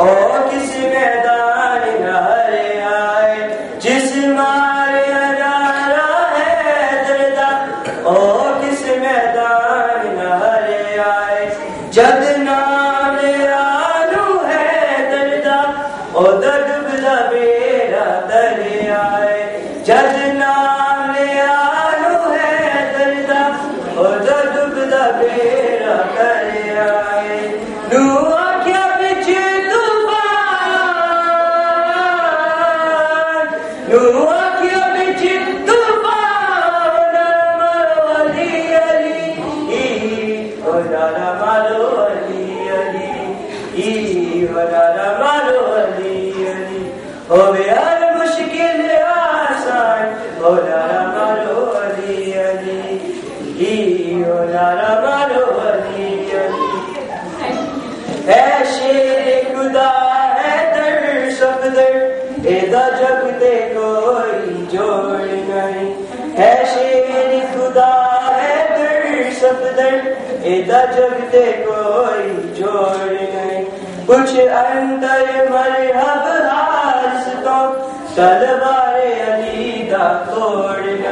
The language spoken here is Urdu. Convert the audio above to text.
او کس میدان نہارے آئے جس مارے ہزارہ ہے دردا او کس میدان نہارے آئے جد نام آلو ہے دردا او دڈبلا بیڑا تلے آئے جد نام آلو ہے دردا او دڈبلا بیڑا تلے آئے نو آکھیا بچ طوفان نو آکھیا بچ طوفان مارو علی علی او نارا مارو علی علی او نارا مارو علی علی ہوے ہر مشکل آسان او نارا مارو علی علی او نارا مارو علی علی اے شیر خدا ہے در صفدر ایدا جگ تے کوئی جوڑ نہیں اے شیر خدا ہے در صفدر ایدا جگ تے کوئی جوڑ نہیں کچھ اندر مرحب حارس تو تلوار علی دا کو